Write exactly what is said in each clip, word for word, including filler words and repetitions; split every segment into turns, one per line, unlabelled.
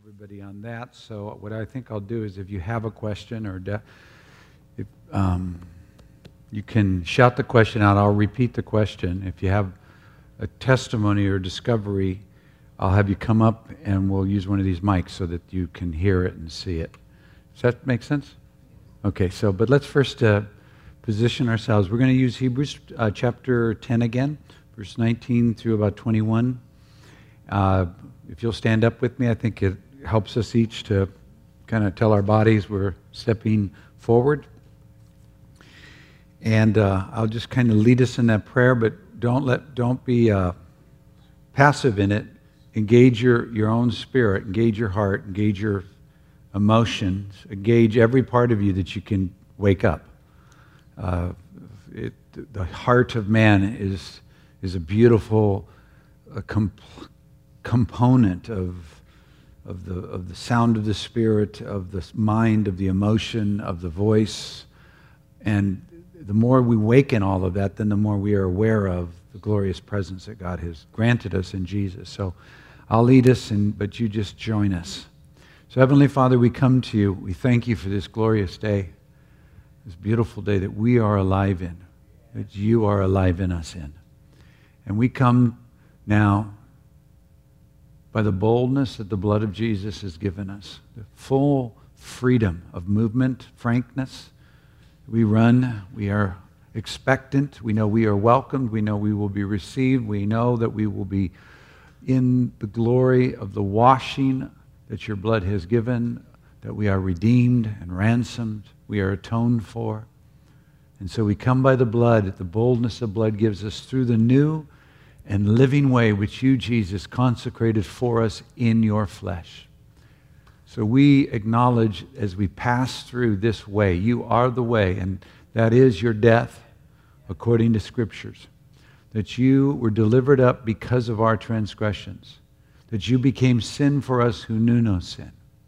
everybody on that. So what I think I'll do is if you have a question or de- if, um, you can shout the question out. I'll repeat the question. If you have a testimony or discovery, I'll have you come up and we'll use one of these mics so that you can hear it and see it. Does that make sense? Okay, so, but let's first uh, position ourselves. We're going to use Hebrews uh, chapter ten again, verse nineteen through about twenty-one. Uh, if you'll stand up with me, I think it helps us each to kind of tell our bodies we're stepping forward. And uh, I'll just kind of lead us in that prayer, but don't let, don't be uh, passive in it. Engage your, your own spirit, engage your heart, engage your emotions, engage every part of you that you can wake up. Uh, it, the heart of man is, is a beautiful a comp- component of, of, the, of the sound of the spirit, of the mind, of the emotion, of the voice. And the more we waken all of that, then the more we are aware of the glorious presence that God has granted us in Jesus. So I'll lead us, and but you just join us. So Heavenly Father, we come to you. We thank you for this glorious day, this beautiful day that we are alive in, that you are alive in us in. And we come now by the boldness that the blood of Jesus has given us, the full freedom of movement, frankness. We run, we are expectant, we know we are welcomed, we know we will be received, we know that we will be in the glory of the washing that your blood has given, that we are redeemed and ransomed, we are atoned for. And so we come by the blood, the boldness of blood gives us through the new and living way which you, Jesus, consecrated for us in your flesh. So we acknowledge as we pass through this way, you are the way, and that is your death according to Scriptures. That you were delivered up because of our transgressions. That you became sin for us who knew no sin.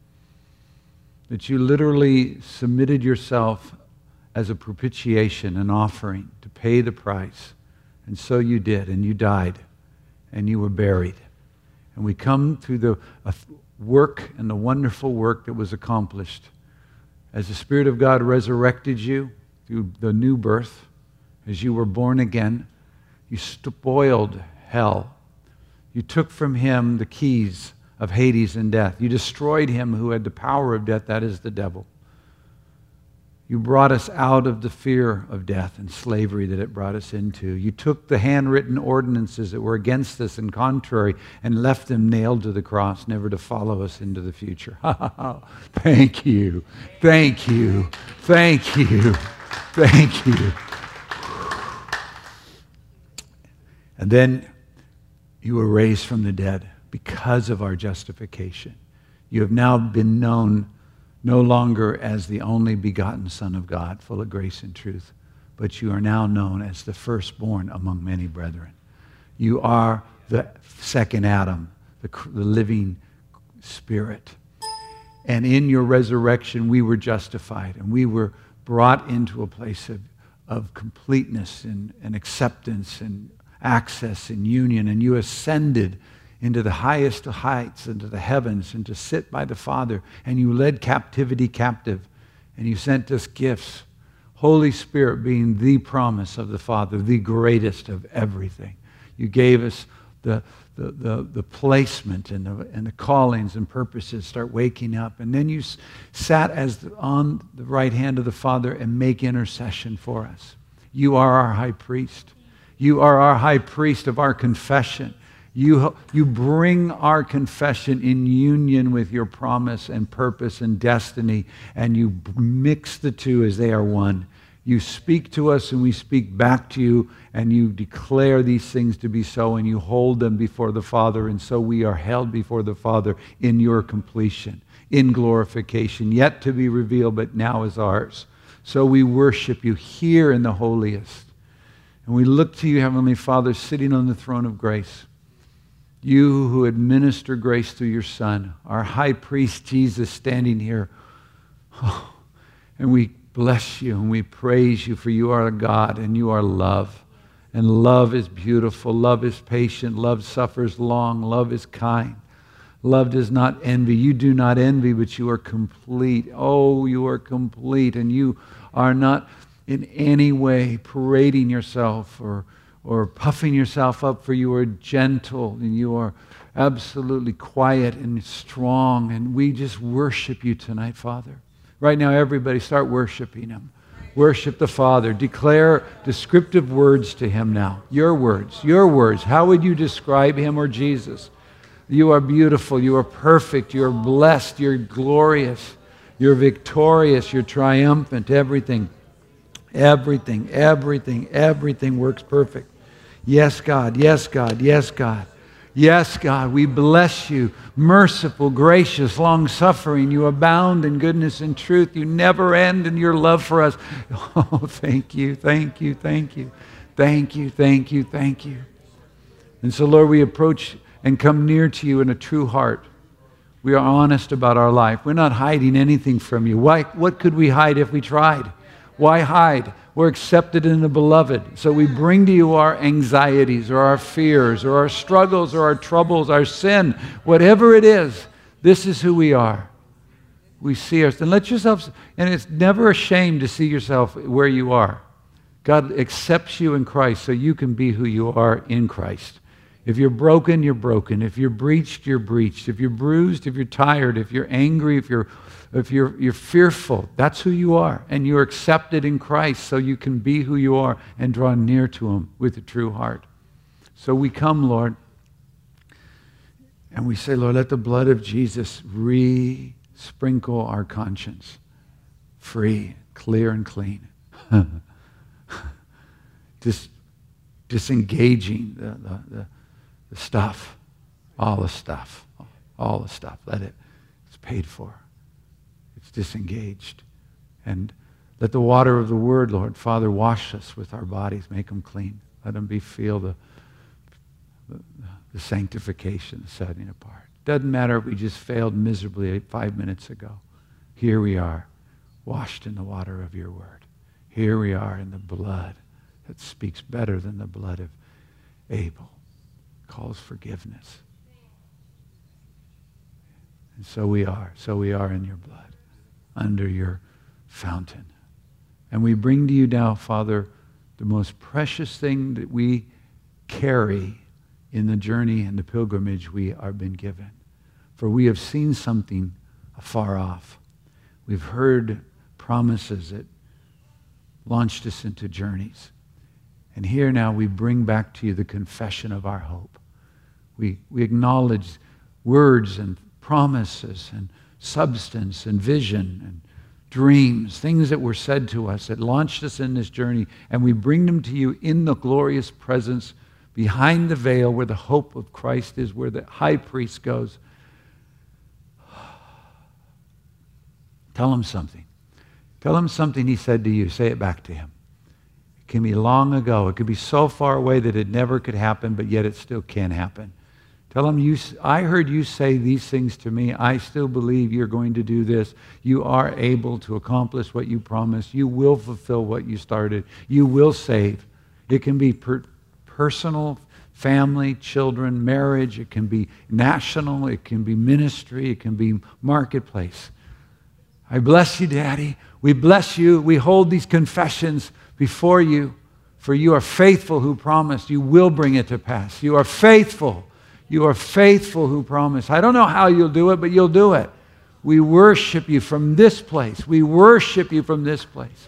That you literally submitted yourself as a propitiation, an offering, to pay the price. And so you did, and you died, and you were buried. And we come through the uh, work and the wonderful work that was accomplished as the Spirit of God resurrected you through the new birth, as you were born again. You spoiled hell. You took from him the keys of Hades and death. You destroyed him who had the power of death, that is the devil. You brought us out of the fear of death and slavery that it brought us into. You took the handwritten ordinances that were against us and contrary and left them nailed to the cross, never to follow us into the future. Thank you. Thank you. Thank you. Thank you. And then you were raised from the dead because of our justification. You have now been known no longer as the only begotten Son of God, full of grace and truth, but you are now known as the firstborn among many brethren. You are the second Adam, the, the living Spirit. And in your resurrection, we were justified, and we were brought into a place of, of completeness and, and acceptance and access and union, and you ascended into the highest of heights, into the heavens, and to sit by the Father, and you led captivity captive, and you sent us gifts, Holy Spirit being the promise of the Father, the greatest of everything. You gave us the, the, the, the placement and the, and the callings and purposes, start waking up, and then you s- sat as the, on the right hand of the Father and make intercession for us. You are our high priest. You are our high priest of our confession. You, you bring our confession in union with your promise and purpose and destiny, and you mix the two as they are one. You speak to us and we speak back to you, and you declare these things to be so, and you hold them before the Father, and so we are held before the Father in your completion, in glorification, yet to be revealed, but now is ours. So we worship you here in the holiest. And we look to you, Heavenly Father, sitting on the throne of grace. You who administer grace through your Son, our high priest Jesus standing here. Oh, and we bless you and we praise you, for you are God and you are love. And love is beautiful, love is patient, love suffers long, love is kind. Love does not envy. You do not envy, but you are complete. Oh, you are complete, and you are not in any way parading yourself or, or puffing yourself up, for you are gentle and you are absolutely quiet and strong. And we just worship you tonight, Father. Right now, everybody start worshiping him. Worship the Father. Declare descriptive words to him now. Your words, your words. How would you describe him or Jesus? You are beautiful. You are perfect. You are blessed. You're glorious. You're victorious. You're triumphant. Everything, everything, everything, everything works perfect. Yes, God. Yes, God. Yes, God. Yes, God. We bless you. Merciful, gracious, long-suffering. You abound in goodness and truth. You never end in your love for us. Oh, thank you. Thank you. Thank you. Thank you. Thank you. Thank you. And so, Lord, we approach and come near to you in a true heart. We are honest about our life. We're not hiding anything from you. Why? What could we hide if we tried? Why hide? We're accepted in the beloved. So we bring to you our anxieties or our fears or our struggles or our troubles, our sin, whatever it is. This is who we are. We see us. And let yourself, and it's never a shame to see yourself where you are. God accepts you in Christ so you can be who you are in Christ. If you're broken, you're broken. If you're breached, you're breached. If you're bruised, if you're tired, if you're angry, if you're if you're you're fearful, that's who you are. And you're accepted in Christ so you can be who you are and draw near to him with a true heart. So we come, Lord, and we say, Lord, let the blood of Jesus re-sprinkle our conscience. Free, clear, and clean. Just disengaging the, the, the The stuff, all the stuff, all the stuff. Let it, it's paid for. It's disengaged. And let the water of the Word, Lord, Father, wash us with our bodies, make them clean. Let them be feel the, the, the sanctification, the setting apart. Doesn't matter if we just failed miserably five minutes ago. Here we are, washed in the water of your Word. Here we are in the blood that speaks better than the blood of Abel. Calls forgiveness. And so we are. So we are in your blood, under your fountain. And we bring to you now, Father, the most precious thing that we carry in the journey and the pilgrimage we are been given. For we have seen something afar off. We've heard promises that launched us into journeys. And here now we bring back to you the confession of our hope. We, we acknowledge words and promises and substance and vision and dreams, things that were said to us that launched us in this journey, and we bring them to you in the glorious presence behind the veil where the hope of Christ is, where the high priest goes. Tell him something. Tell him something he said to you. Say it back to him. It can be long ago. It could be so far away that it never could happen, but yet it still can happen. Tell him, you, I heard you say these things to me. I still believe you're going to do this. You are able to accomplish what you promised. You will fulfill what you started. You will save. It can be per, personal, family, children, marriage. It can be national. It can be ministry. It can be marketplace. I bless you, Daddy. We bless you. We hold these confessions before you, for you are faithful who promised. You will bring it to pass. You are faithful. You are faithful who promised. I don't know how you'll do it, but you'll do it. We worship you from this place. We worship you from this place.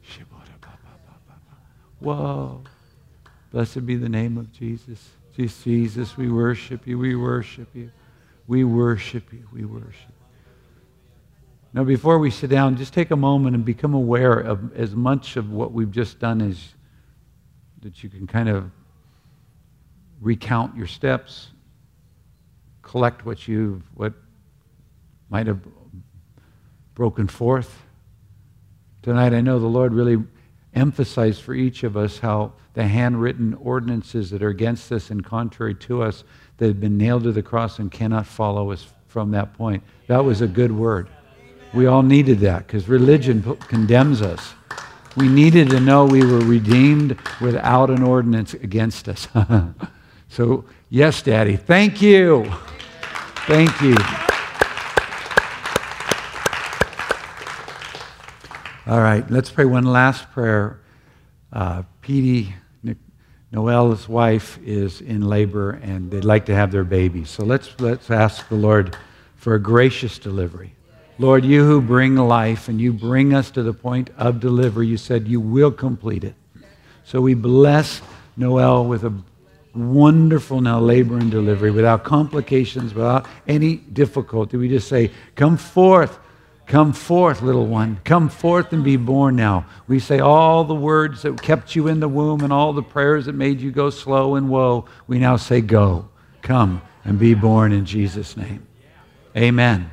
Whoa. Blessed be the name of Jesus. Jesus, we worship you. We worship you. We worship you. We worship you. Now, before we sit down, just take a moment and become aware of as much of what we've just done as that you can kind of recount your steps, collect what you've, what might have broken forth. Tonight, I know the Lord really emphasized for each of us how the handwritten ordinances that are against us and contrary to us that have been nailed to the cross and cannot follow us from that point. That was a good word. We all needed that because religion condemns us. We needed to know we were redeemed without an ordinance against us. So, yes, Daddy, thank you. Thank you. All right, let's pray one last prayer. Uh, Petey, Noel's wife, is in labor, and they'd like to have their baby. So let's let's ask the Lord for a gracious delivery. Lord, you who bring life and you bring us to the point of delivery, you said you will complete it. So we bless Noel with a wonderful now labor and delivery without complications, without any difficulty. We just say, come forth, come forth, little one. Come forth and be born now. We say all the words that kept you in the womb and all the prayers that made you go slow and woe. We now say, go, come and be born in Jesus' name. Amen.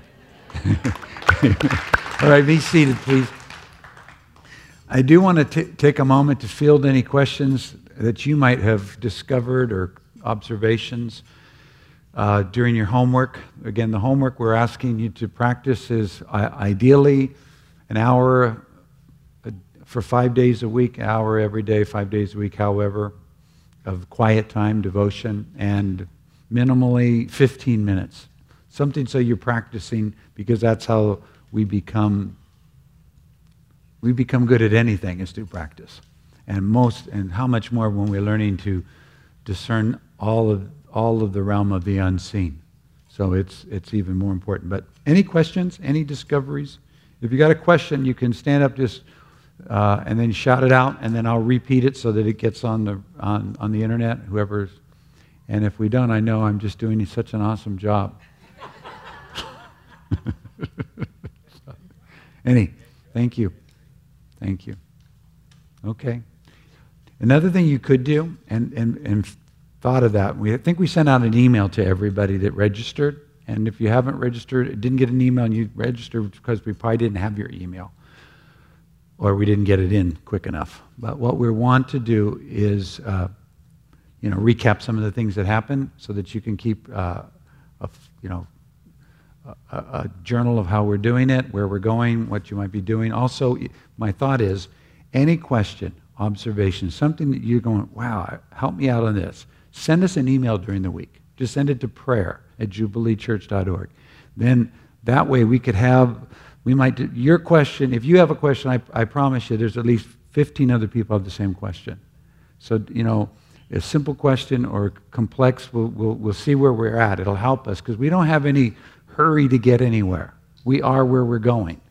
All right, be seated, please. I do want to t- take a moment to field any questions that you might have discovered or observations uh, during your homework. Again, the homework we're asking you to practice is uh, ideally an hour uh, for five days a week, an hour every day, five days a week, however, of quiet time, devotion, and minimally fifteen minutes. Something so you're practicing, because that's how we become we become good at anything, is through practice. And most and how much more when we're learning to discern all of all of the realm of the unseen. So it's it's even more important. But any questions, any discoveries? If you got a question, you can stand up just uh, and then shout it out, and then I'll repeat it so that it gets on the on, on the internet, whoever's. And if we don't, I know I'm just doing such an awesome job. Any, thank you. Thank you. Okay. Another thing you could do, and, and, and thought of that, we I think we sent out an email to everybody that registered, and if you haven't registered, didn't get an email and you registered because we probably didn't have your email, or we didn't get it in quick enough. But what we want to do is, uh, you know, recap some of the things that happened so that you can keep, uh, a, you know, A, a journal of how we're doing it, where we're going, what you might be doing. Also, my thought is, any question, observation, something that you're going, wow, help me out on this, send us an email during the week. Just send it to prayer at jubilee church dot org. Then that way we could have, we might do your question. If you have a question, I, I promise you there's at least fifteen other people have the same question. So, you know, a simple question or complex, we'll, we'll, we'll see where we're at. It'll help us because we don't have any hurry to get anywhere. We are where we're going.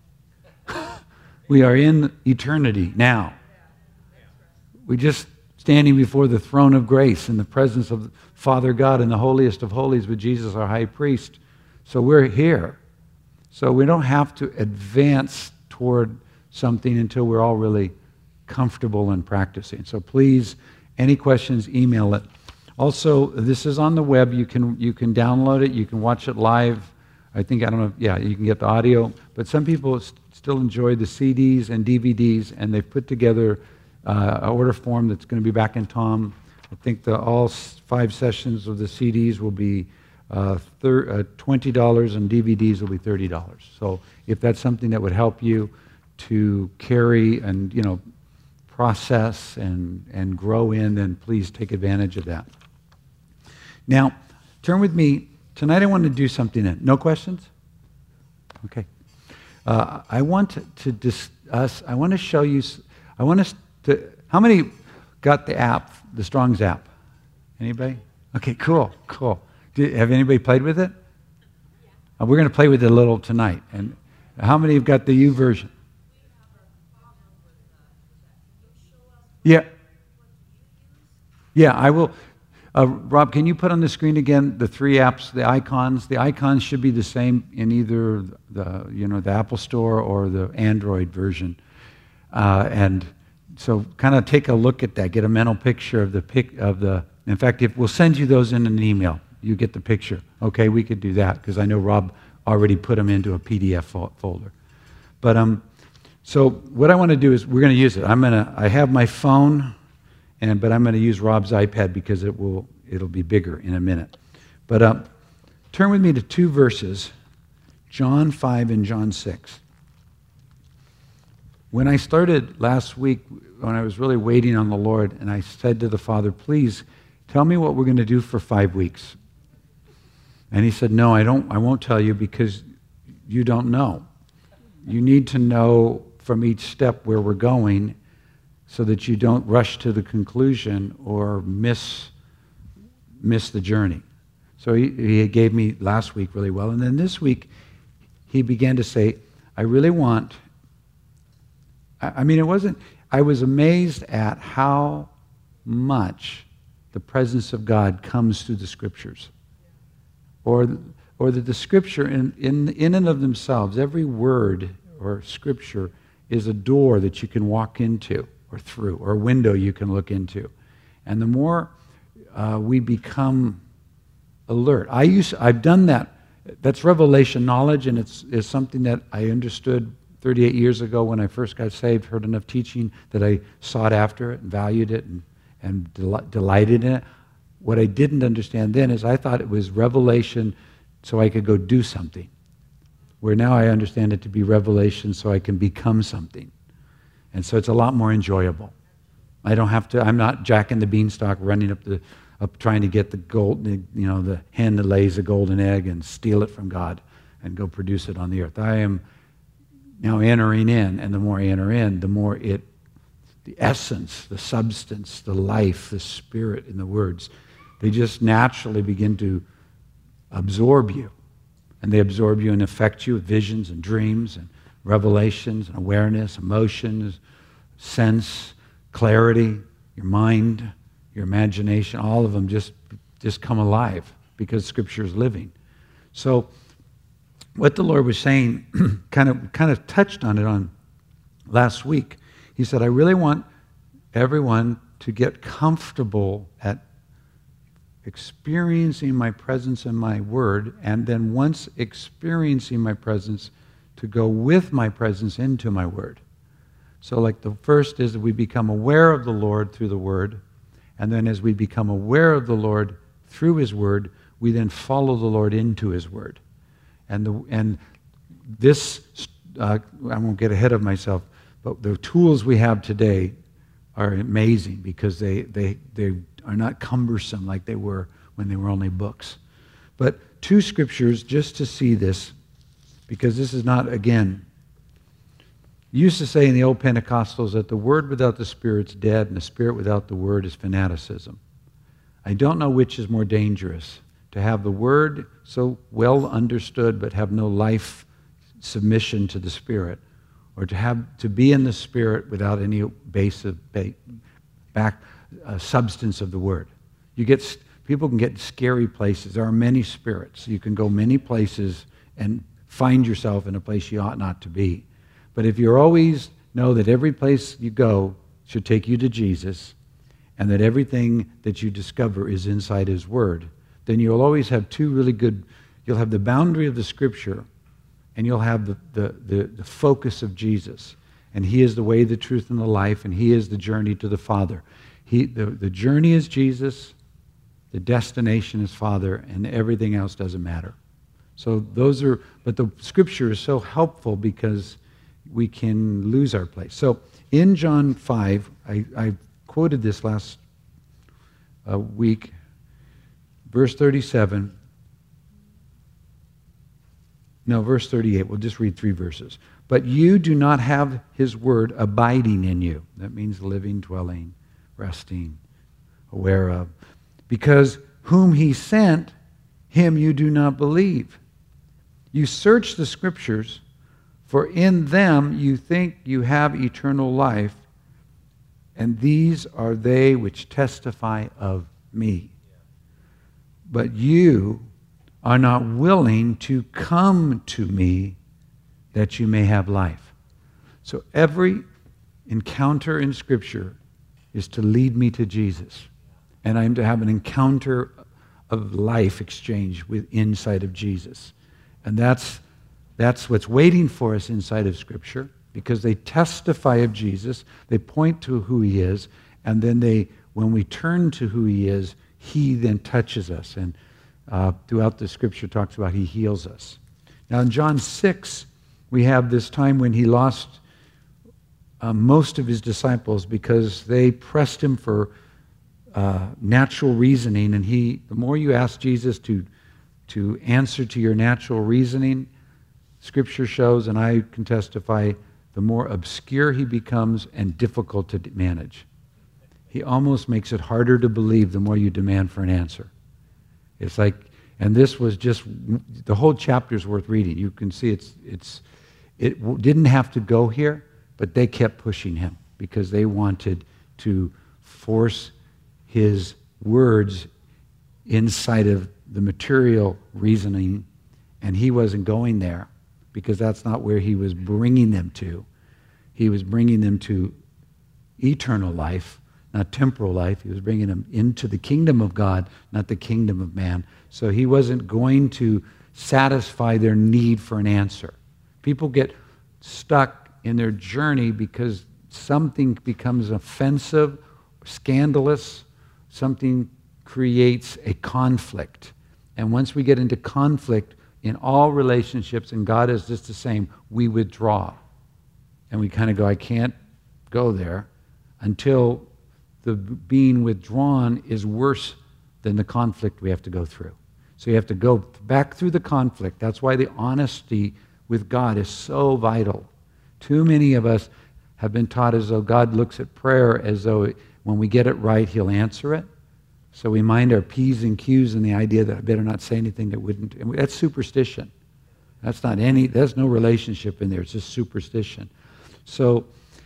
We are in eternity now. We're just standing before the throne of grace in the presence of Father God in the holiest of holies with Jesus, our high priest. So we're here. So we don't have to advance toward something until we're all really comfortable in practicing. So please, any questions, email it. Also, this is on the web. You can you can download it. You can watch it live. I think, I don't know, yeah, you can get the audio. But some people st- still enjoy the C Ds and D V Ds, and they've put together uh, an order form that's going to be back in Tom. I think the all s- five sessions of the C Ds will be uh, thir- uh, twenty dollars, and D V Ds will be thirty dollars. So if that's something that would help you to carry and, you know, process and, and grow in, then please take advantage of that. Now, turn with me. Tonight I want to do something. In. No questions? Okay. Uh, I want to, to discuss, I want to show you, I want us to, how many got the app, the Strong's app? Anybody? Okay, cool, cool. Did, have anybody played with it? Uh, we're going to play with it a little tonight. And how many have got the U version? Yeah. Yeah, I will. Uh, Rob, can you put on the screen again the three apps, the icons? The icons should be the same in either the you know the Apple Store or the Android version. Uh, and so, kind of take a look at that. Get a mental picture of the pic of the. In fact, if we'll send you those in an email, you get the picture. Okay, we could do that because I know Rob already put them into a P D F fo- folder. But um, so what I want to do is we're going to use it. I'm gonna. I have my phone. And, but I'm going to use Rob's iPad because it will, it'll be bigger in a minute. But uh, turn with me to two verses, John five and John six. When I started last week, when I was really waiting on the Lord, and I said to the Father, please tell me what we're going to do for five weeks. And he said, no, I don't. I won't tell you because you don't know. You need to know from each step where we're going so that you don't rush to the conclusion or miss miss the journey. So he, he gave me last week really well. And then this week, he began to say, I really want, I, I mean, it wasn't, I was amazed at how much the presence of God comes through the Scriptures. Or, or that the Scripture in, in, in and of themselves, every word or Scripture is a door that you can walk into or through, or a window you can look into. And the more uh, we become alert. I used, I've done that. That's revelation knowledge, and it's, it's something that I understood thirty-eight years ago when I first got saved, heard enough teaching that I sought after it and valued it and, and del- delighted in it. What I didn't understand then is I thought it was revelation so I could go do something, where now I understand it to be revelation so I can become something. And so it's a lot more enjoyable. I don't have to, I'm not Jack and the Beanstalk running up the up trying to get the gold, you know, the hen that lays a golden egg and steal it from God and go produce it on the earth. I am now entering in, and the more I enter in, the more it, the essence, the substance, the life, the spirit in the words, they just naturally begin to absorb you. And they absorb you and affect you with visions and dreams and revelations and awareness, emotions, sense, clarity, your mind, your imagination, all of them just, just come alive because Scripture is living. So what the Lord was saying, kind of, kind of touched on it on last week. He said, I really want everyone to get comfortable at experiencing my presence and my word, and then once experiencing my presence, to go with my presence into my word. So like the first is that we become aware of the Lord through the word, and then as we become aware of the Lord through his word, we then follow the Lord into his word. And the, and this, uh, I won't get ahead of myself, but the tools we have today are amazing because they, they, they are not cumbersome like they were when they were only books. But two scriptures just to see this, because this is not, again, you used to say in the old Pentecostals that the word without the Spirit's dead and the Spirit without the word is fanaticism. I don't know which is more dangerous, to have the word so well understood but have no life submission to the Spirit, or to have to be in the Spirit without any base of back uh, substance of the word. You get people can get scary places. There are many spirits. You can go many places and find yourself in a place you ought not to be. But if you always know that every place you go should take you to Jesus, and that everything that you discover is inside his word, then you'll always have two really good, you'll have the boundary of the Scripture, and you'll have the, the, the, the focus of Jesus. And he is the way, the truth, and the life, and he is the journey to the Father. He, the, the journey is Jesus, the destination is Father, and everything else doesn't matter. So those are, but the Scripture is so helpful because we can lose our place. So in John five, I, I quoted this last uh, week, verse thirty-seven. No, verse thirty-eight. We'll just read three verses. But you do not have his word abiding in you. That means living, dwelling, resting, aware of. Because whom he sent, him you do not believe. You search the Scriptures, for in them you think you have eternal life, and these are they which testify of me. But you are not willing to come to me that you may have life. So every encounter in Scripture is to lead me to Jesus. And I'm to have an encounter of life exchange with inside of Jesus. And that's That's what's waiting for us inside of Scripture, because they testify of Jesus, they point to who he is, and then they, when we turn to who he is, he then touches us. And uh, throughout the Scripture talks about he heals us. Now in John six, we have this time when he lost uh, most of his disciples because they pressed him for uh, natural reasoning, and he, the more you ask Jesus to to answer to your natural reasoning. Scripture shows, and I can testify, the more obscure he becomes and difficult to manage. He almost makes it harder to believe the more you demand for an answer. It's like, and this was just, the whole chapter is worth reading. You can see it's, it's, it didn't have to go here, but they kept pushing him because they wanted to force his words inside of the material reasoning, and he wasn't going there because that's not where he was bringing them to. He was bringing them to eternal life, not temporal life. He was bringing them into the kingdom of God, not the kingdom of man. So he wasn't going to satisfy their need for an answer. People get stuck in their journey because something becomes offensive, scandalous, something creates a conflict. And once we get into conflict in all relationships, and God is just the same, we withdraw. And we kind of go, I can't go there until the being withdrawn is worse than the conflict we have to go through. So you have to go back through the conflict. That's why the honesty with God is so vital. Too many of us have been taught as though God looks at prayer as though when we get it right, he'll answer it. So we mind our P's and Q's and the idea that I better not say anything that wouldn't. And that's superstition. That's not any, there's no relationship in there. It's just superstition. So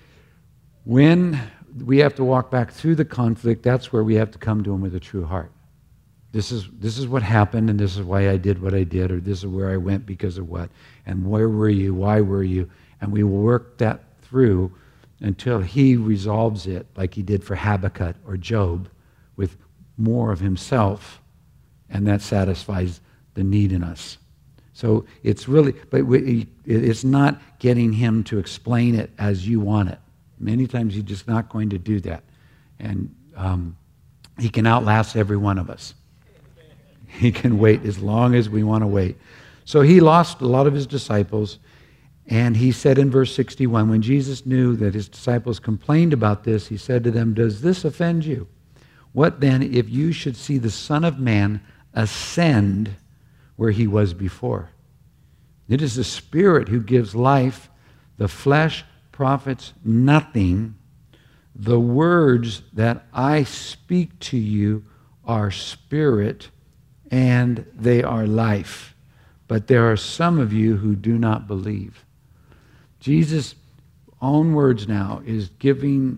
when we have to walk back through the conflict, that's where we have to come to him with a true heart. This is, this is what happened, and this is why I did what I did, or this is where I went because of what. And where were you? Why were you? And we will work that through until he resolves it like he did for Habakkuk or Job with more of himself, and that satisfies the need in us. So it's really, but we, it's not getting him to explain it as you want it. Many times he's just not going to do that. And um, he can outlast every one of us. He can wait as long as we want to wait. So he lost a lot of his disciples, and he said in verse sixty-one, when Jesus knew that his disciples complained about this, he said to them, does this offend you? What then if you should see the Son of Man ascend where he was before? It is the Spirit who gives life. The flesh profits nothing. The words that I speak to you are spirit and they are life. But there are some of you who do not believe. Jesus' own words now is giving,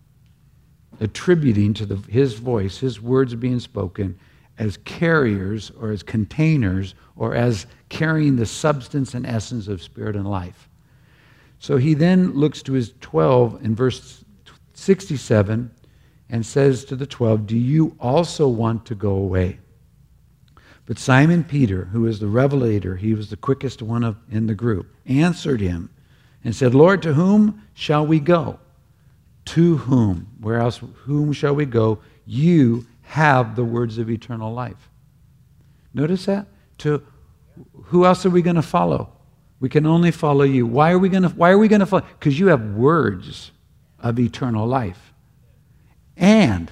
attributing to the, his voice, his words being spoken as carriers or as containers or as carrying the substance and essence of spirit and life. So he then looks to his twelve in verse sixty-seven and says to the twelve, do you also want to go away? But Simon Peter, who is the revelator, he was the quickest one of, in the group, answered him and said, Lord, to whom shall we go? To whom? Where else? Whom shall we go? You have the words of eternal life. Notice that? To who else are we going to follow? We can only follow you. Why are we going to, why are we going to follow? Because you have words of eternal life. And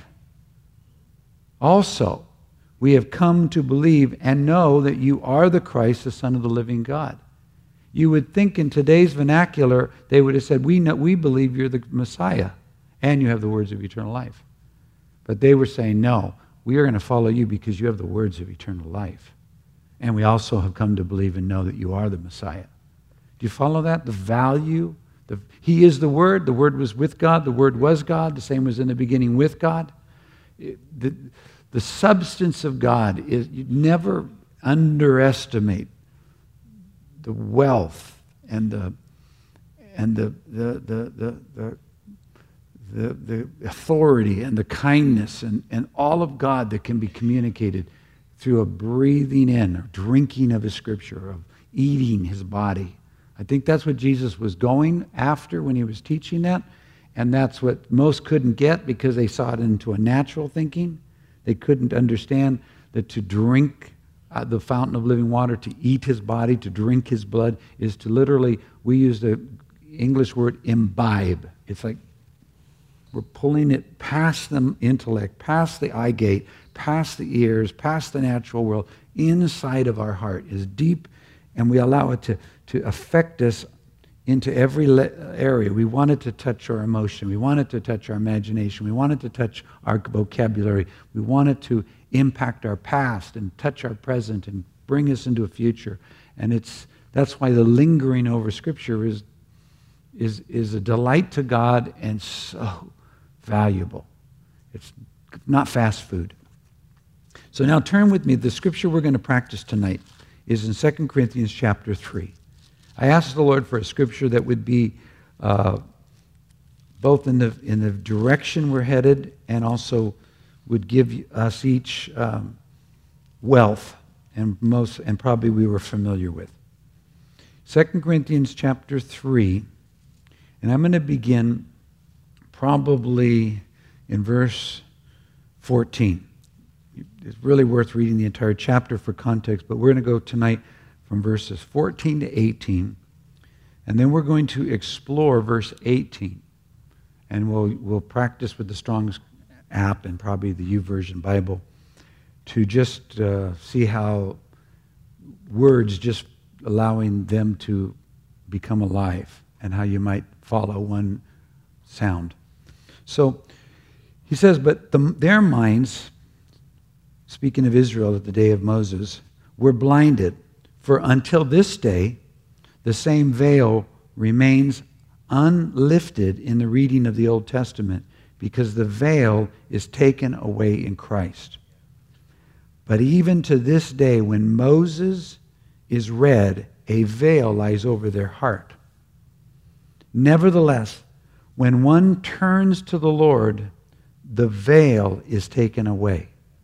also, we have come to believe and know that you are the Christ, the Son of the living God. You would think in today's vernacular, they would have said, we know, we believe you're the Messiah and you have the words of eternal life. But they were saying, no, we are going to follow you because you have the words of eternal life. And we also have come to believe and know that you are the Messiah. Do you follow that? The value. The, he is the Word. The Word was with God. The Word was God. The same was in the beginning with God. It, the, the substance of God is, you never underestimate the wealth and the and the the the the, the The, the authority and the kindness and, and all of God that can be communicated through a breathing in, or drinking of his scripture, of eating his body. I think that's what Jesus was going after when he was teaching that, and that's what most couldn't get because they saw it into a natural thinking. They couldn't understand that to drink uh, the fountain of living water, to eat his body, to drink his blood, is to literally, we use the English word imbibe. It's like we're pulling it past the intellect, past the eye gate, past the ears, past the natural world, inside of our heart, is deep, and we allow it to, to affect us into every le- area. We want it to touch our emotion. We want it to touch our imagination. We want it to touch our vocabulary. We want it to impact our past and touch our present and bring us into a future. And it's that's why the lingering over Scripture is, is, is a delight to God and so valuable. It's not fast food. So now turn with me. The Scripture we're going to practice tonight is in Second Corinthians chapter three. I asked the Lord for a Scripture that would be uh, both in the, in the direction we're headed and also would give us each um, wealth and most and probably we were familiar with. Second Corinthians chapter three, and I'm going to begin probably in verse fourteen. It's really worth reading the entire chapter for context, but we're going to go tonight from verses fourteen to eighteen, and then we're going to explore verse eighteen, and we'll we'll practice with the Strong's app and probably the YouVersion Bible to just uh, see how words, just allowing them to become alive, and how you might follow one sound. So he says, but the, their minds, speaking of Israel at the day of Moses, were blinded, for until this day the same veil remains unlifted in the reading of the Old Testament, because the veil is taken away in Christ. But even to this day, when Moses is read, a veil lies over their heart. Nevertheless, when one turns to the Lord, the veil is taken away.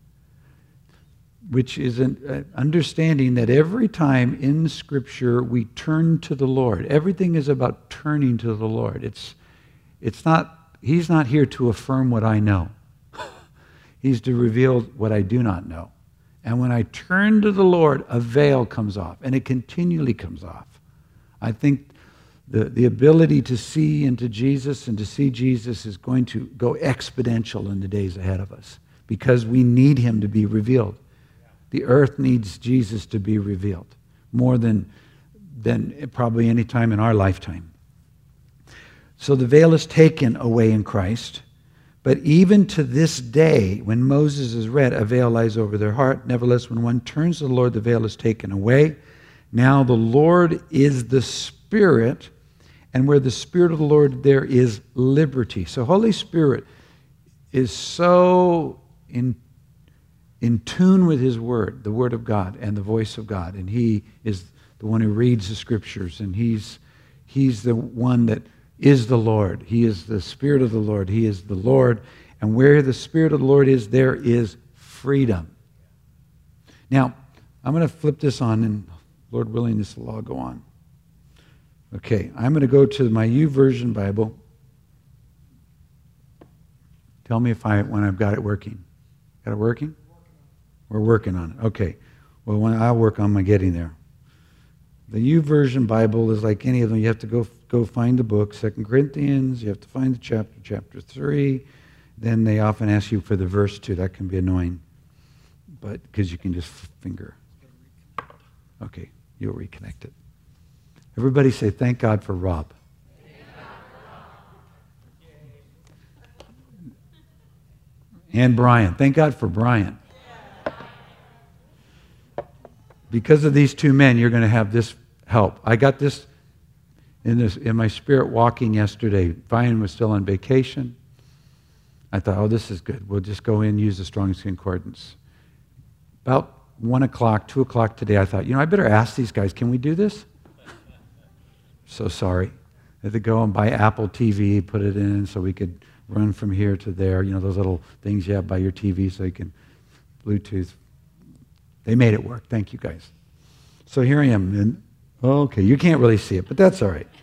Which is an understanding that every time in Scripture we turn to the Lord, everything is about turning to the Lord. It's, it's not, He's not here to affirm what I know. He's to reveal what I do not know. And when I turn to the Lord, a veil comes off, and it continually comes off. I think the, the ability to see into Jesus and to see Jesus is going to go exponential in the days ahead of us, because we need Him to be revealed. The earth needs Jesus to be revealed more than, than probably any time in our lifetime. So the veil is taken away in Christ. But even to this day, when Moses is read, a veil lies over their heart. Nevertheless, when one turns to the Lord, the veil is taken away. Now the Lord is the Spirit, and where the Spirit of the Lord, there is liberty. So Holy Spirit is so in, in tune with His Word, the Word of God, and the voice of God. And He is the one who reads the Scriptures, and He's, he's the one that is the Lord. He is the Spirit of the Lord. He is the Lord. And where the Spirit of the Lord is, there is freedom. Now, I'm going to flip this on, and Lord willing, this will all go on. Okay, I'm going to go to my YouVersion Bible. Tell me if I when I've got it working. Got it working? We're working on it. Okay. Well, when I'll work on my getting there. The YouVersion Bible is like any of them. You have to go go find the book, Second Corinthians. You have to find the chapter, chapter three. Then they often ask you for the verse two. That can be annoying, but because you can just finger. Okay, you'll reconnect it. Everybody say, thank God for Rob. And Brian. Thank God for Brian. Because of these two men, you're going to have this help. I got this in this in my spirit walking yesterday. Brian was still on vacation. I thought, oh, this is good. We'll just go in and use the Strong's Concordance. About one o'clock, two o'clock today, I thought, you know, I better ask these guys, can we do this? So sorry. I had to go and buy Apple T V, put it in so we could run from here to there. You know, those little things you have by your T V so you can Bluetooth. They made it work. Thank you, guys. So here I am. And, okay, you can't really see it, but that's all right.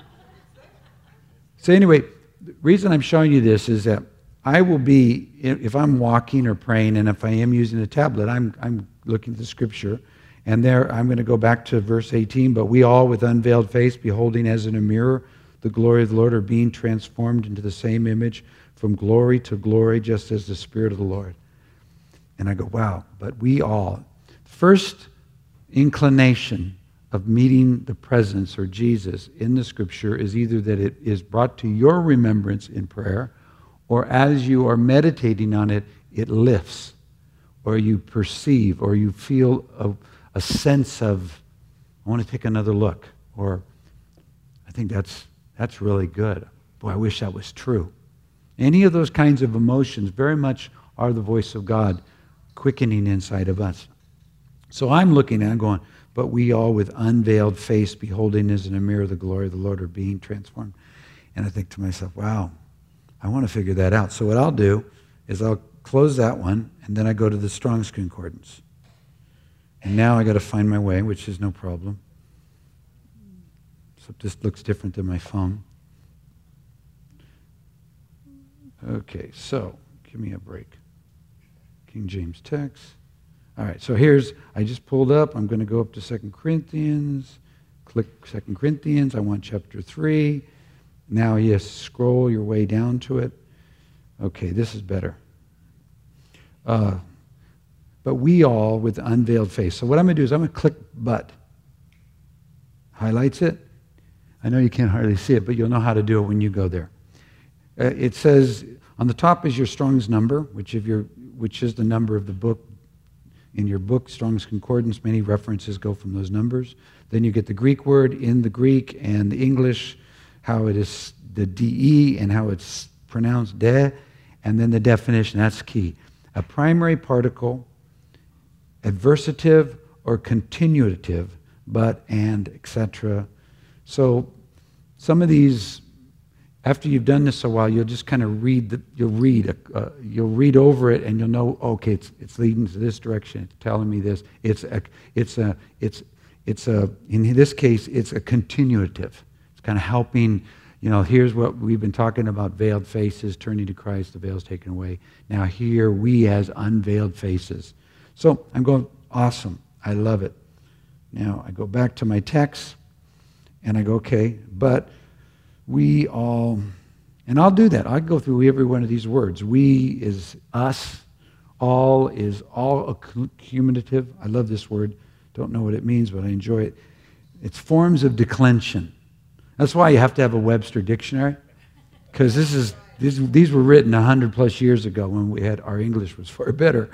So anyway, the reason I'm showing you this is that I will be, if I'm walking or praying, and if I am using a tablet, I'm, I'm looking at the Scripture, and there I'm going to go back to verse eighteen, but we all with unveiled face, beholding as in a mirror the glory of the Lord, are being transformed into the same image from glory to glory, just as the Spirit of the Lord. And I go, wow, but we all, first inclination of meeting the presence or Jesus in the Scripture is either that it is brought to your remembrance in prayer, or as you are meditating on it, it lifts, or you perceive, or you feel a, a sense of, I want to take another look, or I think that's that's really good. Boy, I wish that was true. Any of those kinds of emotions very much are the voice of God quickening inside of us. So I'm looking at it going, but we all with unveiled face, beholding as in a mirror the glory of the Lord, are being transformed. And I think to myself, wow, I want to figure that out. So what I'll do is I'll close that one, and then I go to the Strong's Concordance. And now I got to find my way, which is no problem. So this looks different than my phone. Okay, so give me a break. King James text. All right, so here's, I just pulled up. I'm going to go up to Second Corinthians. Click Second Corinthians. I want chapter three. Now you scroll your way down to it. Okay, this is better. Uh, but we all with unveiled face. So what I'm going to do is I'm going to click but. Highlights it. I know you can't hardly see it, but you'll know how to do it when you go there. Uh, it says on the top is your Strong's number, which, if you're, which is the number of the book. In your book, Strong's Concordance, many references go from those numbers. Then you get the Greek word in the Greek and the English, how it is the D E and how it's pronounced de, and then the definition, that's key. A primary particle, adversative or continuative, but, and, et cetera. So some of these, after you've done this a while, you'll just kind of read, the, you'll read, uh, you'll read over it, and you'll know, okay, it's it's leading to this direction, it's telling me this. It's a, it's a, it's it's a, in this case, it's a continuative. It's kind of helping, you know, here's what we've been talking about, veiled faces, turning to Christ, the veil's taken away. Now here we as unveiled faces. So I'm going, awesome, I love it. Now I go back to my text, and I go, okay, but we all, and I'll do that. I'll go through every one of these words. We is us. All is all accumulative. I love this word. Don't know what it means, but I enjoy it. It's forms of declension. That's why you have to have a Webster dictionary, because this is these, these were written a hundred plus years ago when we had our English was far better.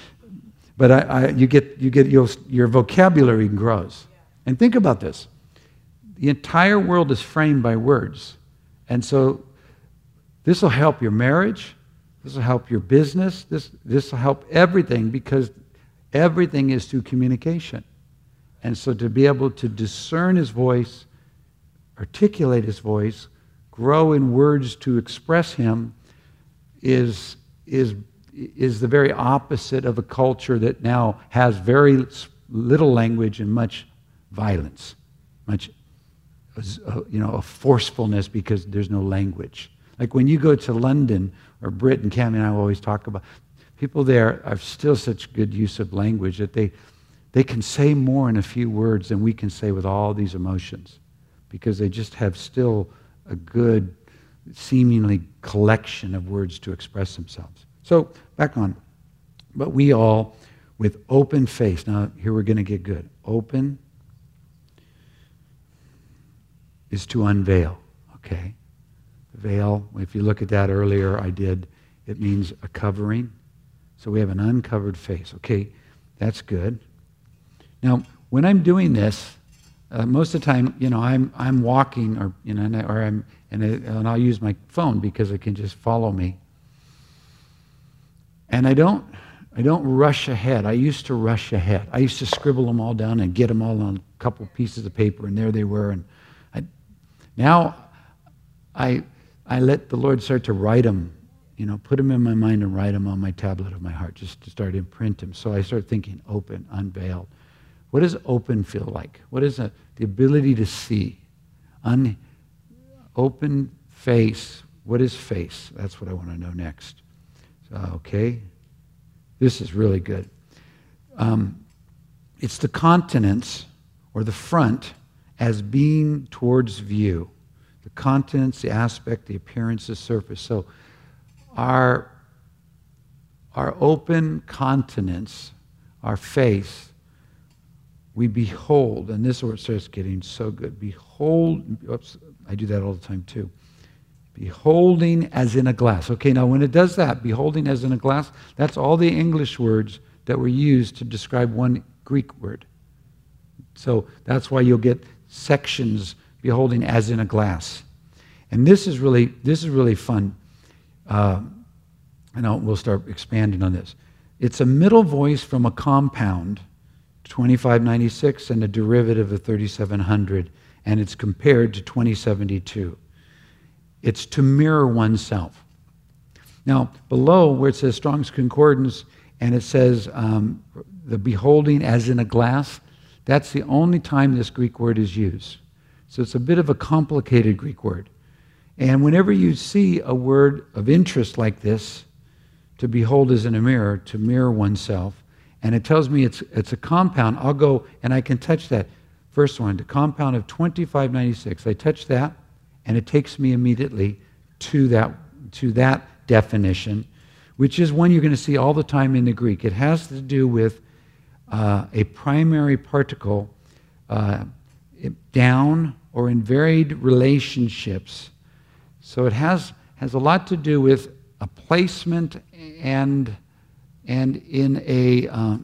But I, I, you get you get your, your vocabulary grows. And think about this. The entire world is framed by words. And so this will help your marriage. This will help your business. This this will help everything, because everything is through communication. And so to be able to discern his voice, articulate his voice, grow in words to express him is, is, is the very opposite of a culture that now has very little language and much violence, much you know, a forcefulness because there's no language. Like when you go to London or Britain, Cami and I always talk about, people there have still such good use of language that they, they can say more in a few words than we can say with all these emotions, because they just have still a good, seemingly collection of words to express themselves. So back on. But we all, with open face, now here we're going to get good. Open is to unveil, okay? The veil, if you look at that earlier, I did, it means a covering. So we have an uncovered face. Okay, that's good. Now, when I'm doing this, uh, most of the time, you know, I'm I'm walking, or you know, or I'm and, I, and I'll use my phone because it can just follow me. And I don't I don't rush ahead. I used to rush ahead. I used to scribble them all down and get them all on a couple pieces of paper, and there they were. And I, now, I I let the Lord start to write them. You know, put them in my mind and write them on my tablet of my heart, just to start to imprint them. So I start thinking, open, unveiled. What does open feel like? What is a, the ability to see? Un, open face. What is face? That's what I want to know next. So, okay. This is really good. Um, it's the countenance or the front as being towards view. The countenance, the aspect, the appearance, the surface. So our, our open countenance, our face, we behold, and this is where it starts getting so good. Behold, oops, I do that all the time too. Beholding as in a glass. Okay, now when it does that, beholding as in a glass, that's all the English words that were used to describe one Greek word. So that's why you'll get sections beholding as in a glass. And this is really, this is really fun. Uh, and I'll, we'll start expanding on this. It's a middle voice from a compound, twenty-five ninety-six, and a derivative of thirty-seven hundred, and it's compared to twenty seventy-two. It's to mirror oneself. Now, below where it says Strong's Concordance, and it says um, the beholding as in a glass, that's the only time this Greek word is used. So it's a bit of a complicated Greek word. And whenever you see a word of interest like this, to behold as in a mirror, to mirror oneself, and it tells me it's it's a compound, I'll go and I can touch that. First one, the compound of twenty-five ninety-six. I touch that, and it takes me immediately to that, to that definition, which is one you're going to see all the time in the Greek. It has to do with uh, a primary particle uh, down or in varied relationships. So it has, has a lot to do with a placement and, and in a... Um,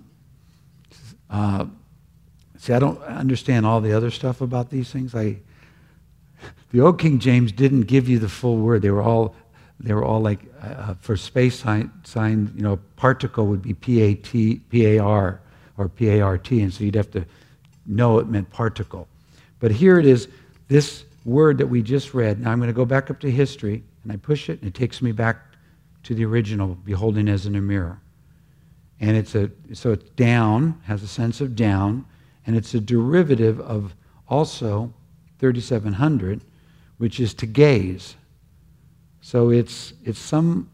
uh, see, I don't understand all the other stuff about these things. I... The old King James didn't give you the full word. They were all, they were all like, uh, for space sign, sign, you know, particle would be P A T, P A R, or P A R T, and so you'd have to know it meant particle. But here it is, this word that we just read. Now I'm going to go back up to history, and I push it, and it takes me back to the original, beholding as in a mirror. And it's a, so it's down, has a sense of down, and it's a derivative of also thirty-seven hundred, which is to gaze. So it's it's some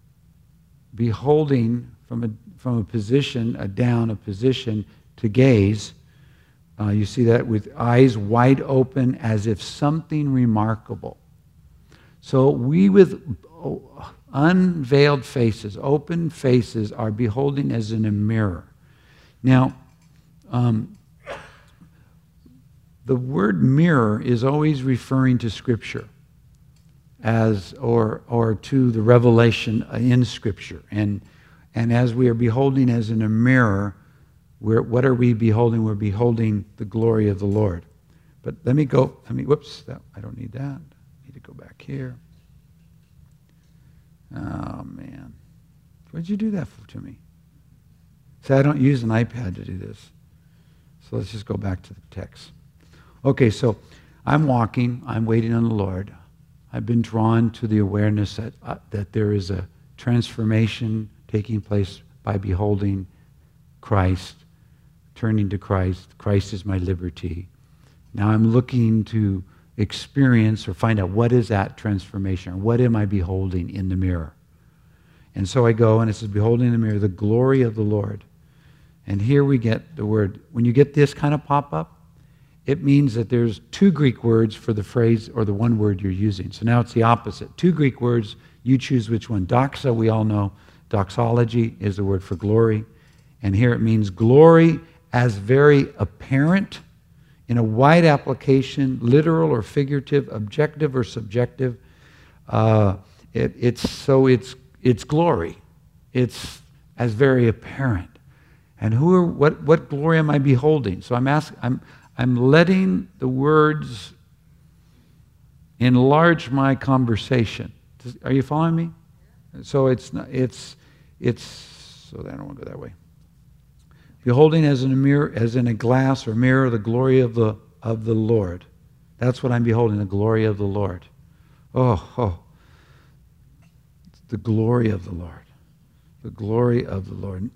beholding from a from a position, a down, a position to gaze. Uh, you see that with eyes wide open as if something remarkable. So we with unveiled faces, open faces, are beholding as in a mirror. Now, um, the word mirror is always referring to Scripture as or or to the revelation in Scripture. And and as we are beholding as in a mirror, we're, what are we beholding? We're beholding the glory of the Lord. But let me go, let me, whoops, that, I don't need that. I need to go back here. Oh, man. What did you do that for, to me? See, I don't use an iPad to do this. So let's just go back to the text. Okay, so I'm walking, I'm waiting on the Lord. I've been drawn to the awareness that, uh, that there is a transformation taking place by beholding Christ, turning to Christ. Christ is my liberty. Now I'm looking to experience or find out what is that transformation, or what am I beholding in the mirror. And so I go, and it says, beholding in the mirror the glory of the Lord. And here we get the word, when you get this kind of pop-up, it means that there's two Greek words for the phrase or the one word you're using. So now it's the opposite. Two Greek words, you choose which one. Doxa, we all know, doxology is the word for glory. And here it means glory as very apparent in a wide application, literal or figurative, objective or subjective. Uh, it, it's so it's it's glory. It's as very apparent. And who are what what glory am I beholding? So I'm asking. I'm I'm letting the words enlarge my conversation. Are you following me? So it's not, it's it's so I don't want to go that way. Beholding as in a mirror, as in a glass or mirror, the glory of the of the Lord. That's what I'm beholding, the glory of the Lord. Oh, oh. The glory of the Lord. The glory of the Lord.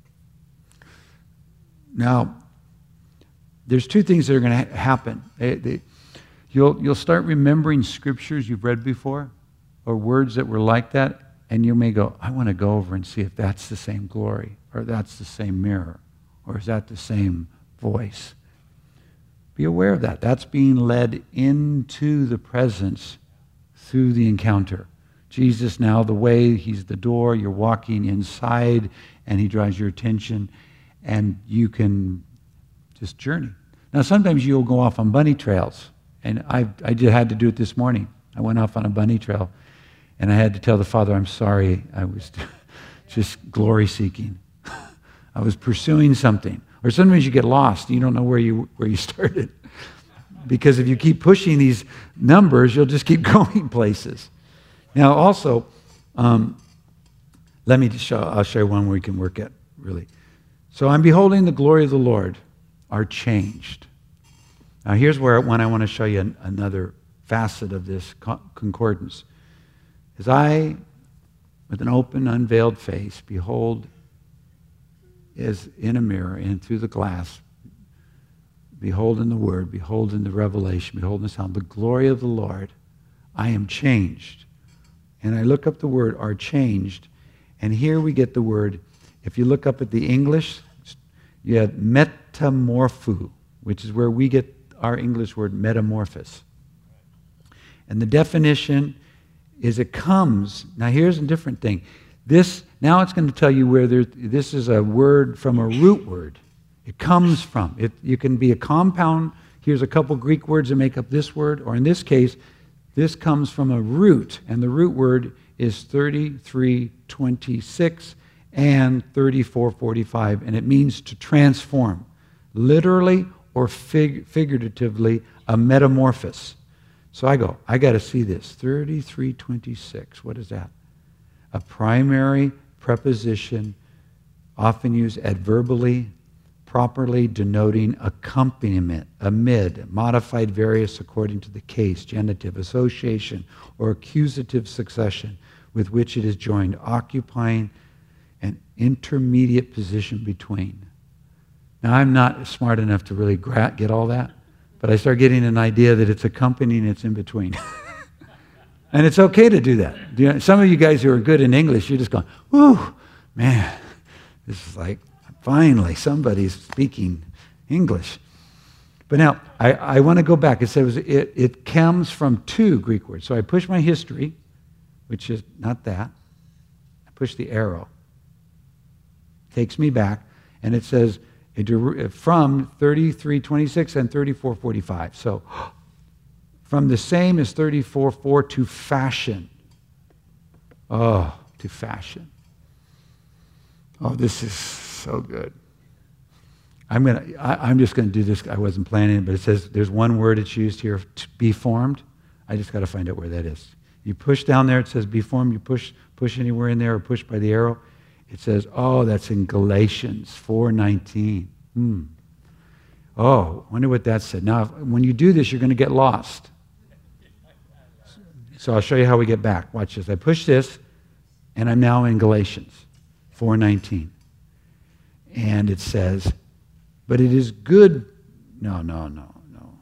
Now, there's two things that are going to ha- happen. They, they, you'll, you'll start remembering scriptures you've read before or words that were like that, and you may go, I want to go over and see if that's the same glory or that's the same mirror or is that the same voice. Be aware of that. That's being led into the presence through the encounter. Jesus now the way, he's the door, you're walking inside and he draws your attention and you can Just journey. Now, sometimes you'll go off on bunny trails. And I, I just had to do it this morning. I went off on a bunny trail. And I had to tell the Father, I'm sorry. I was just glory seeking. I was pursuing something. Or sometimes you get lost. You don't know where you where you started. Because if you keep pushing these numbers, you'll just keep going places. Now, also, um, let me just show, I'll show you one where we can work at, really. So I'm beholding the glory of the Lord are changed. Now, here's where when I want to show you an, another facet of this co- concordance. As I, with an open, unveiled face, behold, as in a mirror and through the glass, behold in the Word, behold in the revelation, behold in the sound, the glory of the Lord, I am changed. And I look up the word are changed, and here we get the word, if you look up at the English, you have metamorpho, which is where we get our English word metamorphosis. And the definition is it comes, now here's a different thing. This, now it's going to tell you where there, this is a word from a root word. It comes from. It, you can be a compound. Here's a couple Greek words that make up this word, or in this case, this comes from a root, and the root word is thirty-three twenty-six and thirty-four forty-five, and it means to transform, literally or fig- figuratively, a metamorphosis. So I go, I got to see this. thirty-three twenty-six, what is that? A primary preposition, often used adverbially, properly denoting accompaniment, amid, modified various according to the case, genitive, association, or accusative succession with which it is joined, occupying an intermediate position between. Now, I'm not smart enough to really gra- get all that, but I start getting an idea that it's accompanying, it's in between. And it's okay to do that. You know, some of you guys who are good in English, you're just going, whoo, man, this is like, finally, somebody's speaking English. But now, I, I want to go back. It says it, it comes from two Greek words. So I push my history, which is not that. I push the arrow. Takes me back, and it says it, from thirty-three twenty-six and thirty-four forty-five. So from the same as thirty-four four to fashion. Oh, to fashion. Oh, this is so good. I'm gonna. I, I'm just gonna do this. I wasn't planning it, but it says there's one word it's used here, to be formed. I just got to find out where that is. You push down there. It says be formed. You push push anywhere in there, or push by the arrow. It says, oh, that's in Galatians four nineteen. Hmm. Oh, wonder what that said. Now, when you do this, you're going to get lost. So I'll show you how we get back. Watch this. I push this, and I'm now in Galatians four nineteen. And it says, but it is good. No, no, no, no.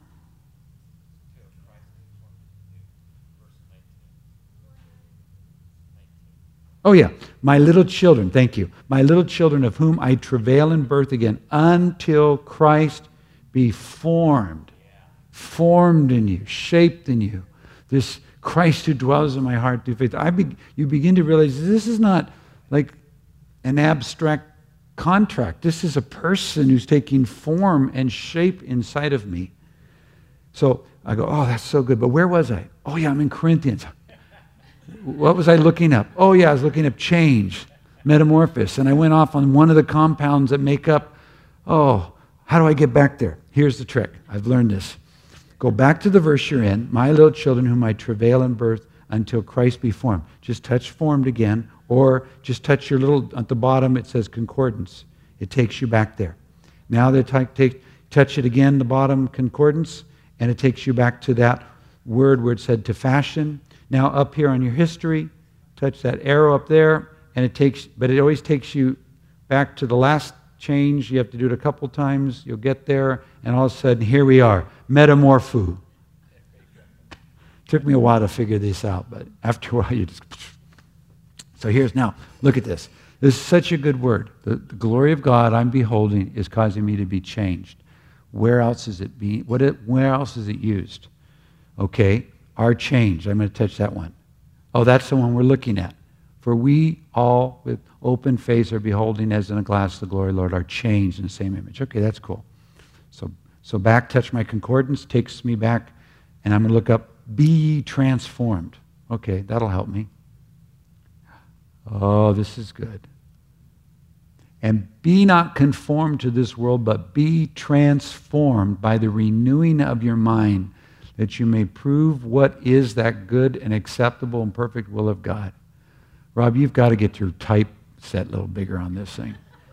Oh, yeah. My little children, thank you. My little children of whom I travail in birth again until Christ be formed. Formed in you, shaped in you. This Christ who dwells in my heart through faith. I be, you begin to realize this is not like an abstract contract. This is a person who's taking form and shape inside of me. So I go, oh, that's so good. But where was I? Oh, yeah, I'm in Corinthians. What was I looking up? Oh, yeah, I was looking up change, metamorphosis. And I went off on one of the compounds that make up, oh, how do I get back there? Here's the trick. I've learned this. Go back to the verse you're in. My little children whom I travail in birth until Christ be formed. Just touch formed again, or just touch your little, at the bottom it says concordance. It takes you back there. Now they t- take, touch it again, the bottom concordance, and it takes you back to that word where it said to fashion. Now up here on your history, touch that arrow up there, and it takes, but it always takes you back to the last change. You have to do it a couple times. You'll get there, and all of a sudden, here we are, metamorpho. Took me a while to figure this out, but after a while, you just... So here's now, look at this. This is such a good word. The, the glory of God I'm beholding is causing me to be changed. Where else is it being, what it, where else is it used? Okay, are changed. I'm going to touch that one. Oh, that's the one we're looking at. For we all with open face are beholding as in a glass the glory of the Lord are changed in the same image. Okay, that's cool. So back, touch my concordance, takes me back, and I'm going to look up, be ye transformed. Okay, that'll help me. Oh, this is good. And be not conformed to this world, but be transformed by the renewing of your mind, that you may prove what is that good and acceptable and perfect will of God. Rob, you've got to get your type set a little bigger on this thing.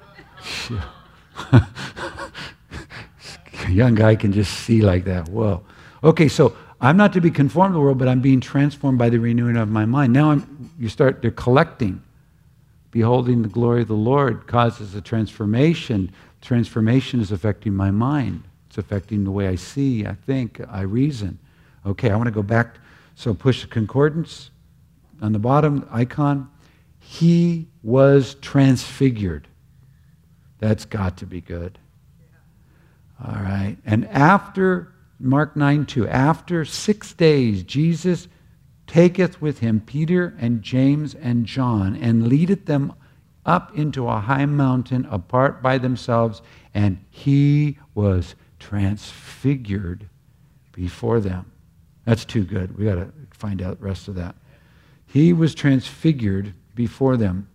A young guy can just see like that. Whoa. Okay, so I'm not to be conformed to the world, but I'm being transformed by the renewing of my mind. Now I'm, you start, they're collecting. Beholding the glory of the Lord causes a transformation. Transformation is affecting my mind. It's affecting the way I see, I think, I reason. Okay, I want to go back. So push the concordance on the bottom icon. He was transfigured. That's got to be good. All right. And after, Mark nine two, after six days, Jesus taketh with him Peter and James and John, and leadeth them up into a high mountain apart by themselves, and he was transfigured before them. That's too good. We got to find out the rest of that. He was transfigured before them.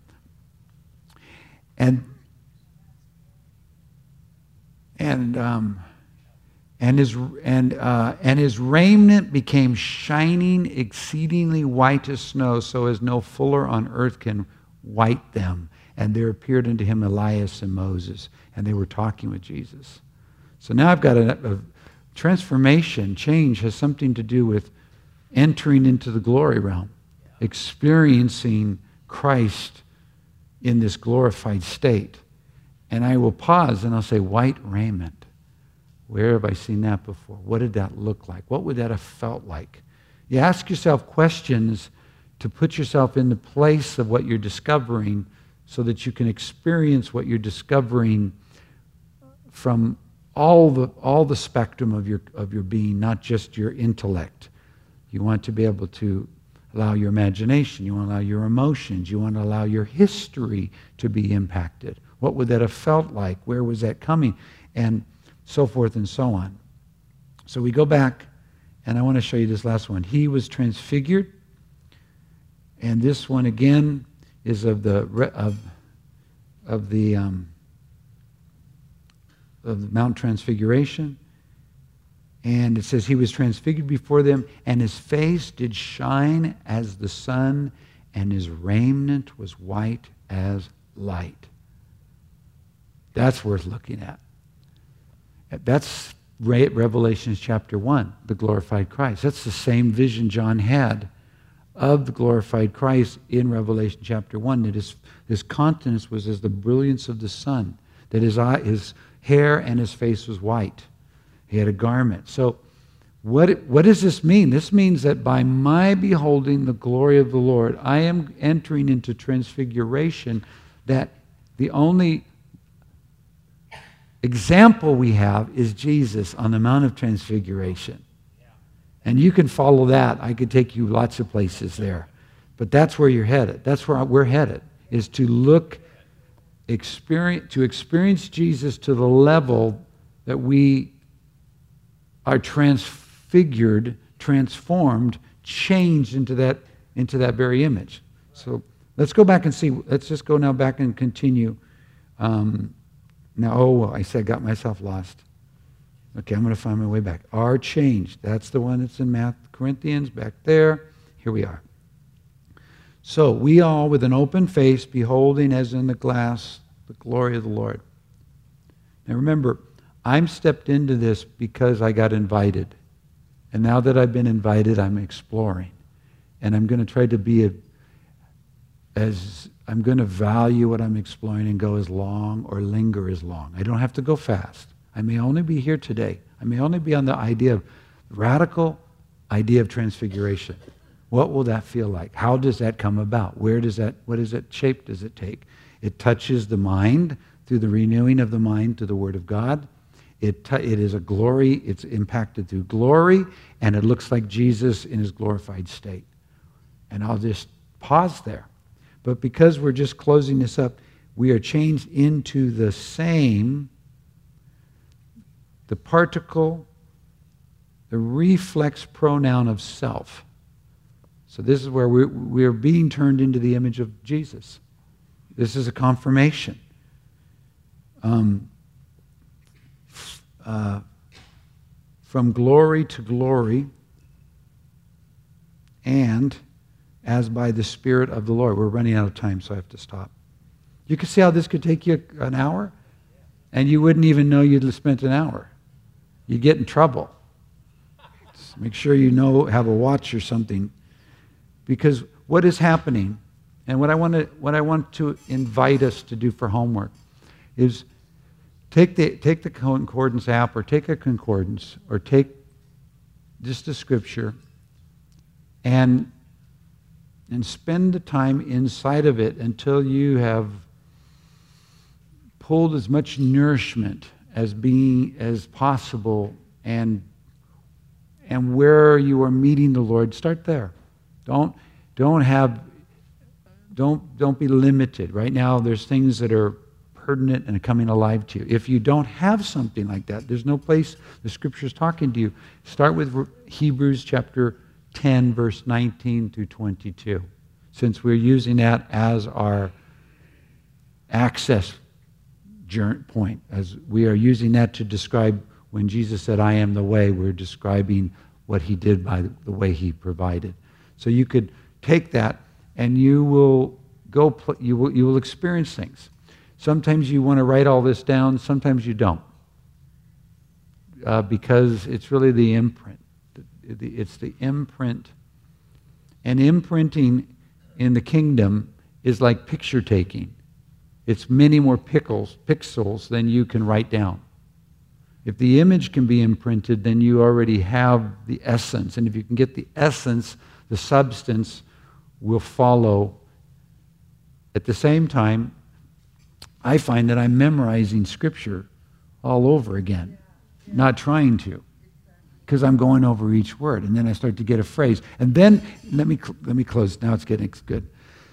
And and um, and his and uh, and his raiment became shining, exceedingly white as snow, so as no fuller on earth can white them. And there appeared unto him Elias and Moses, and they were talking with Jesus. So now I've got a, a transformation, change has something to do with entering into the glory realm, experiencing Christ in this glorified state. And I will pause and I'll say, white raiment. Where have I seen that before? What did that look like? What would that have felt like? You ask yourself questions to put yourself in the place of what you're discovering so that you can experience what you're discovering from all the, all the spectrum of your, of your being, not just your intellect. You want to be able to allow your imagination. You want to allow your emotions. You want to allow your history to be impacted. What would that have felt like? Where was that coming? And so forth and so on. So we go back, and I want to show you this last one. He was transfigured, and this one again is of the of of the um, of the Mount Transfiguration, and it says he was transfigured before them, and his face did shine as the sun, and his raiment was white as light. That's worth looking at. That's Revelation chapter one, the glorified Christ. That's the same vision John had of the glorified Christ in Revelation chapter one, that his, his countenance was as the brilliance of the sun, that his, eye, his hair and his face was white. He had a garment. So what, what does this mean? This means that by my beholding the glory of the Lord, I am entering into transfiguration, that the only example we have is Jesus on the Mount of Transfiguration. And you can follow that. I could take you lots of places there. But that's where you're headed. That's where we're headed, is to look, experience, to experience Jesus to the level that we are transfigured, transformed, changed into that, into that very image. So let's go back and see. Let's just go now back and continue. Um, Now, oh, I said, got myself lost. Okay, I'm going to find my way back. Are changed. That's the one that's in Math Corinthians, back there. Here we are. So, we all, with an open face, beholding as in the glass the glory of the Lord. Now, remember, I'm stepped into this because I got invited. And now that I've been invited, I'm exploring. And I'm going to try to be a, as... I'm going to value what I'm exploring and go as long or linger as long. I don't have to go fast. I may only be here today. I may only be on the idea of radical idea of transfiguration. What will that feel like? How does that come about? Where does that, what is it, shape does it take? It touches the mind through the renewing of the mind to the Word of God. It, t- it is a glory. It's impacted through glory, and it looks like Jesus in his glorified state. And I'll just pause there. But because we're just closing this up, we are changed into the same, the particle, the reflex pronoun of self. So this is where we're, we're being turned into the image of Jesus. This is a confirmation. Um, uh, from glory to glory, and as by the Spirit of the Lord. We're running out of time, so I have to stop. You can see how this could take you an hour, and you wouldn't even know you'd spent an hour. You'd get in trouble. Just make sure you know, have a watch or something. Because what is happening, and what I want to what I want to invite us to do for homework, is take the take the concordance app, or take a concordance, or take just a scripture, and and spend the time inside of it until you have pulled as much nourishment as being as possible, and and where you are meeting the Lord, start there. Don't don't have don't don't be limited. Right now there's things that are pertinent and coming alive to you. If you don't have something like that, there's no place the Scripture's talking to you. Start with Hebrews chapter ten, verse nineteen through twenty-two. Since we're using that as our access point, as we are using that to describe when Jesus said, I am the way, we're describing what he did by the way he provided. So you could take that and you will go, pl- you will, you will experience things. Sometimes you want to write all this down, sometimes you don't. Uh, because it's really the imprint. It's the imprint. And imprinting in the kingdom is like picture taking. It's many more pickles, pixels than you can write down. If the image can be imprinted, then you already have the essence. And if you can get the essence, the substance will follow. At the same time, I find that I'm memorizing Scripture all over again, not trying to, because I'm going over each word, and then I start to get a phrase. And then, let me let me close. Now it's getting good.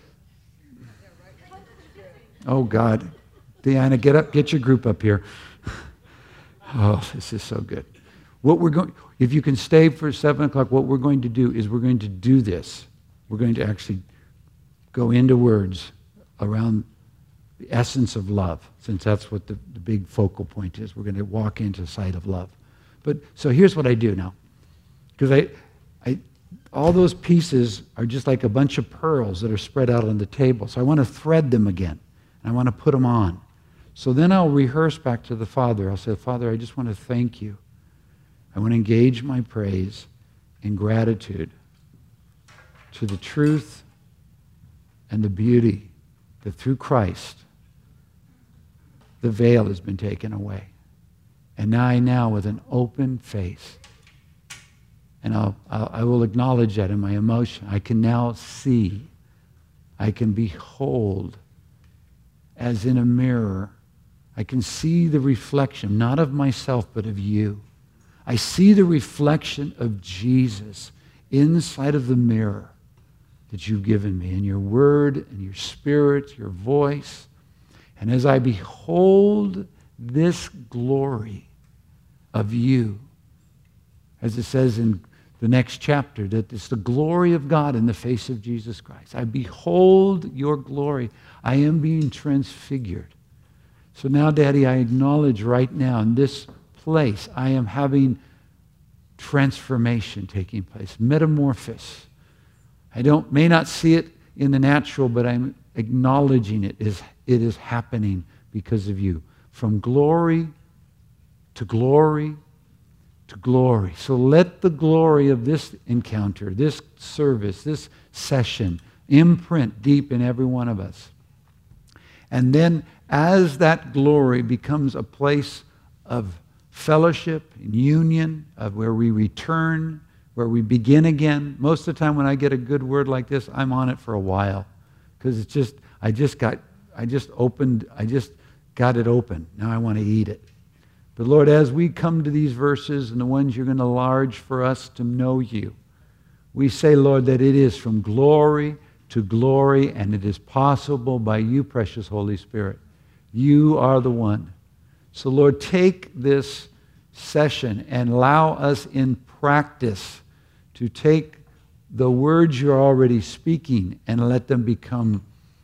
Oh, God. Deanna, get up, get your group up here. Oh, this is so good. What we're going, if you can stay for seven o'clock, what we're going to do is we're going to do this. We're going to actually go into words around the essence of love, since that's what the, the big focal point is. We're going to walk into sight of love. But so here's what I do now, because I, I, all those pieces are just like a bunch of pearls that are spread out on the table. So I want to thread them again. I want to put them on. So then I'll rehearse back to the Father. I'll say, Father, I just want to thank you. I want to engage my praise and gratitude to the truth and the beauty that through Christ, the veil has been taken away. And now I now, with an open face, and I'll, I'll, I will acknowledge that in my emotion, I can now see, I can behold, as in a mirror, I can see the reflection, not of myself, but of you. I see the reflection of Jesus inside of the mirror that you've given me, in your word, and your spirit, your voice. And as I behold this glory of you, as it says in the next chapter, that it's the glory of God in the face of Jesus Christ. I behold your glory. I am being transfigured. So now, Daddy, I acknowledge right now in this place, I am having transformation taking place, metamorphosis. I don't may not see it in the natural, but I'm acknowledging it is it is happening because of you. From glory to glory to glory. So let the glory of this encounter, this service, this session imprint deep in every one of us. And then as that glory becomes a place of fellowship and union, of where we return, where we begin again. Most of the time when I get a good word like this, I'm on it for a while. Because it's just, I just got, I just opened, I just got it open. Now I want to eat it. But Lord, as we come to these verses and the ones you're going to enlarge for us to know you, we say, Lord, that it is from glory to glory, and it is possible by you, precious Holy Spirit. You are the one. So Lord, take this session and allow us in practice to take the words you're already speaking and let them become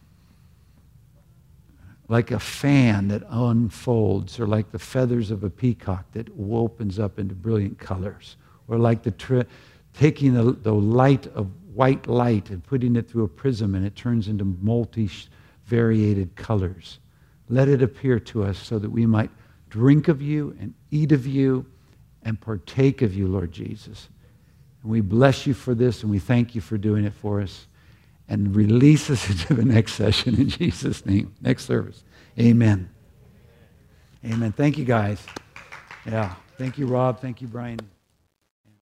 like a fan that unfolds, or like the feathers of a peacock that opens up into brilliant colors, or like the tri- taking the, the light of white light and putting it through a prism and it turns into multi-variated colors. Let it appear to us so that we might drink of you and eat of you and partake of you, Lord Jesus. And we bless you for this, and we thank you for doing it for us. And release us into the next session in Jesus' name. Next service. Amen. Amen. Thank you, guys. Yeah. Thank you, Rob. Thank you, Brian.